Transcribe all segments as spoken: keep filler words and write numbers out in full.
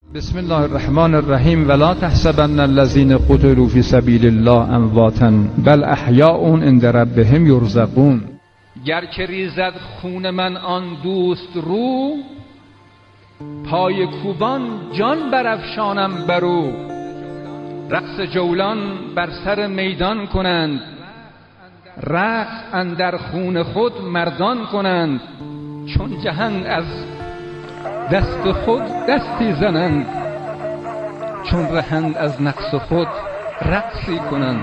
بسم الله الرحمن الرحیم ولا تحسبن الذين قتلوا في سبيل الله امواتا بل احیاء عند ربهم یرزقون. گر که ریزد خون من آن دوست رو، پای کوبان جان برافشانم برو. رقص جولان بر سر میدان کنند، رقص اندر خون خود مردان کنند. چون جهنگ از دست خود دستی زنند، چون رهند از نقص خود رقصی کنند.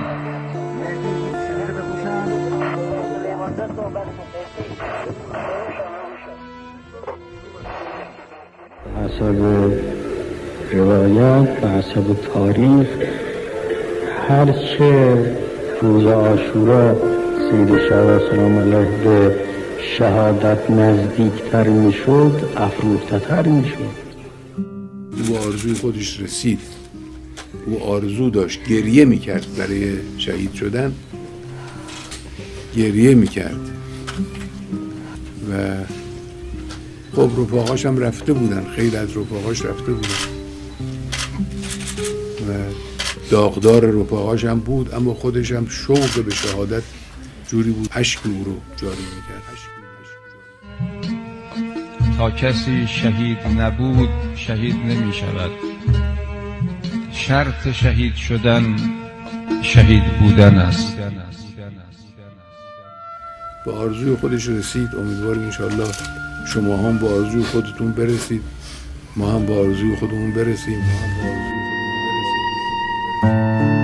حسب روایت و حسب تاریخ، هرچه روز عاشورا سید شهدا سلام الله به شهادت نزدیکتر میشد افروخته‌تر میشد. او آرزوی خودش رسید، او آرزو داشت، گریه میکرد برای شهید شدن، گریه میکرد و خب رفاقاش هم رفته بودن، خیلی از رفاقاش رفته بودن و داغدار رفاقاش هم بود، اما خودش هم شوق به شهادت جوری بود اشک او رو جاری میکرد. تا کسی شهید نبود شهید نمی شود. شرط شهید شدن شهید بودن است. به آرزوی خودش رسید. امیدواریم انشاءالله شما هم به آرزوی خودتون برسید، ما هم به آرزوی خودمون برسیم، ما هم به آرزوی خودمون برسیم.